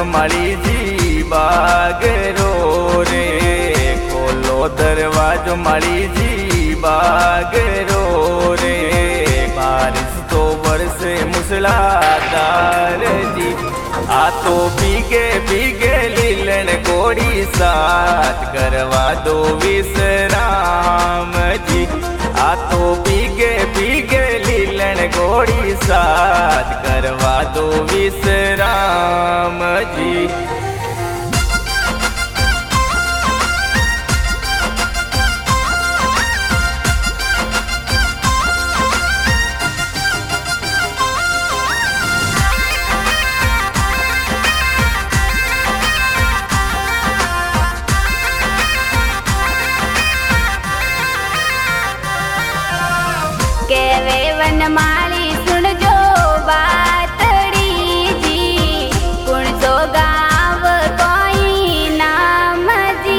दरवाजो माली जी बागरो रे, खोलो दरवाजो माली जी बागरो रे। बारिश तो बरसे मूसलाधार जी, आ तो भीगे भीगे लीलन गोड़ी साथ करवा दो विश्राम जी। आ तो भीगे भीगे लीलन गोड़ी साथ करवा दो विश्राम जी। केवे वनमाली सुन जो बातड़ी जी, कुण सो गाँव कोई नाम जी।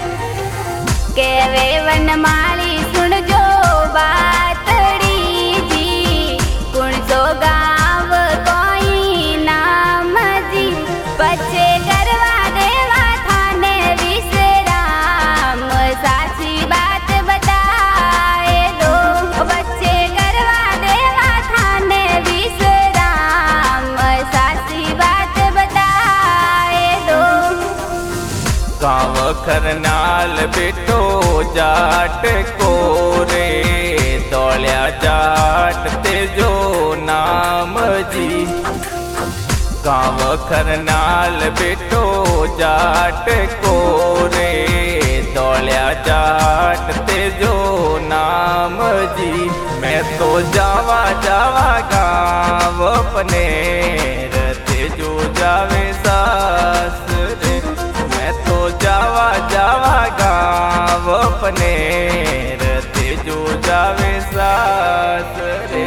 केवे वनमाली सुन जो बातड़ी जी, कुण सो गाँव कोई नाम जी। बच्चे करवा देवा थाने विश्राम, साची बात बताए दो। बच्चे करवा देवा थाने विश्राम, साची बात बताए दो। गाँव करनाल बेटो जाट को रे, दौड़िया जाट तेजो नाम जी। गाँव करनाल बेटो जाट को रे, दौड़िया जाट तेजो नाम जी। मैं तो जावा जावा गाँव अपने तेजो जावे सास रे। मैं तो जावा जावा गाँव अपने तेजो जावे सास रे।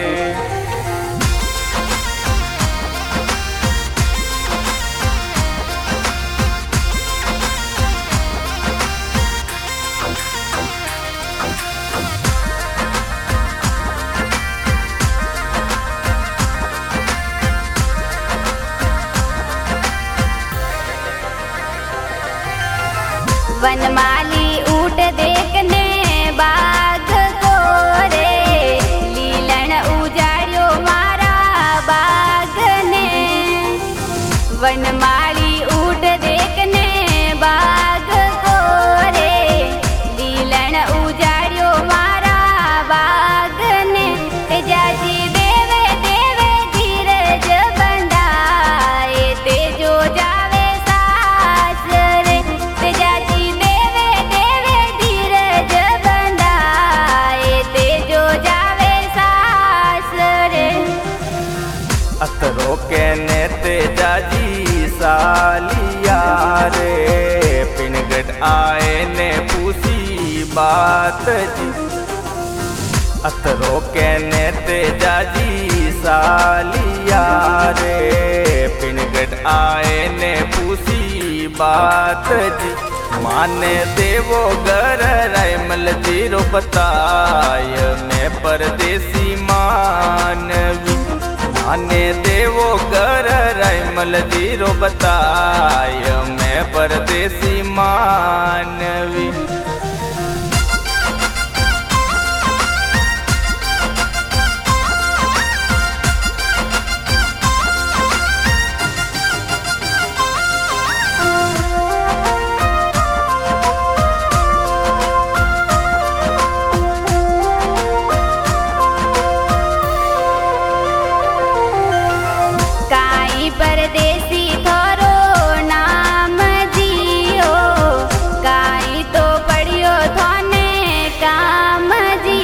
वनमाली ऊट देखने बाग को रे, लीलन उजाड़ियो मारा बाग ने। वनमाली ऊट देखने बाग को रे, लीलन उजाड़ियो मारा बाग ने। तेजाजी देवे देवे धीरज बंधाए, तेजो जावे सास रे। तेजाजी अतरो कहने तेजाजी सालिया रे, पिनगट आए ने पूछी बात जी। अतरो कहने तेजाजी सालिया रे, पिनगट आए ने पूछी बात जी। माने देवो घर रायमल जीरो बताय, मैं परदेसी मानवी। माने देवो घर रायमल जीरो बताय, मैं परदेसी मानवी। परदेसी थोरो नाम जियो, काई तो पढ़ियो थाने काम जी।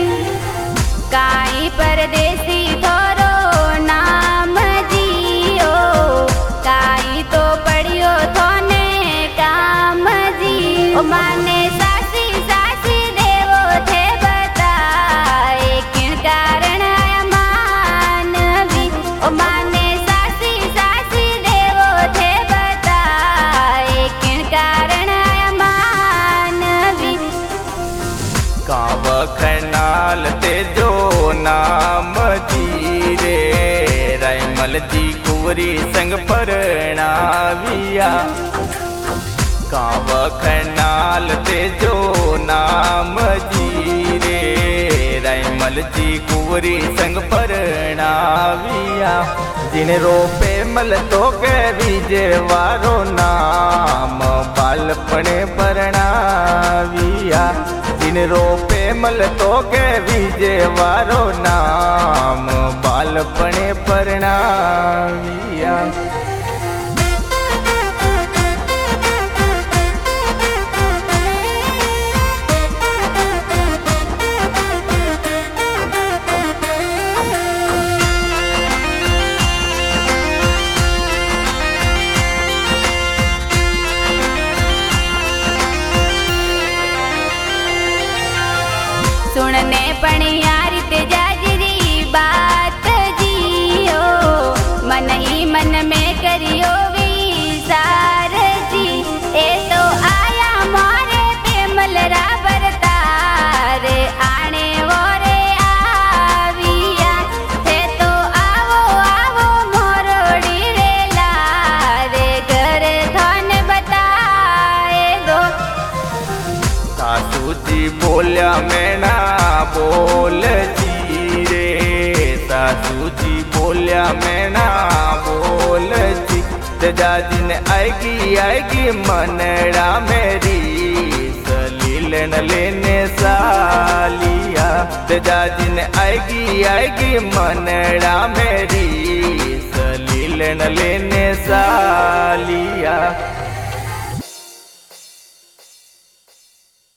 काई परदेसी थोरो नाम जियो, काई तो पढ़ियो थाने काम जी। ओ माने सासी सासी देवो थे बताए, किन कारण आया मानवी। ओ माने खनाल तेजो नाम जी रे, रायमल जी को कुंवरी संग परणाविया। काव खनाल तेजो नाम जी रे, रायमल जी कुंवरी संग परणाविया। जिन रोपे मल तो के विजय वारो नाम, बालपणे परणाविया। जिन रोपे मल तो के विजय वारो नाम, बालपणे परणाविया। सुनने पणियारी ते जाजरी बात जियो, मन ही मन में करियो विचार जी। ए तो आया मोरे पेमल रा बरतार, आने वोरे आविया। थे तो आवो आवो मोरोड़ी रे लारे, घर थोन बताए दो। सासू जी बोल्या मैना बोल जी रे, सासू जी बोल्या मैना बोल जी। तेजाजी ने आएगी आएगी मनड़ा मेरी, सलीलन लेने सालिया। तेजाजी ने आएगी आएगी मनड़ा मेरी, सलीलन लेने सालिया।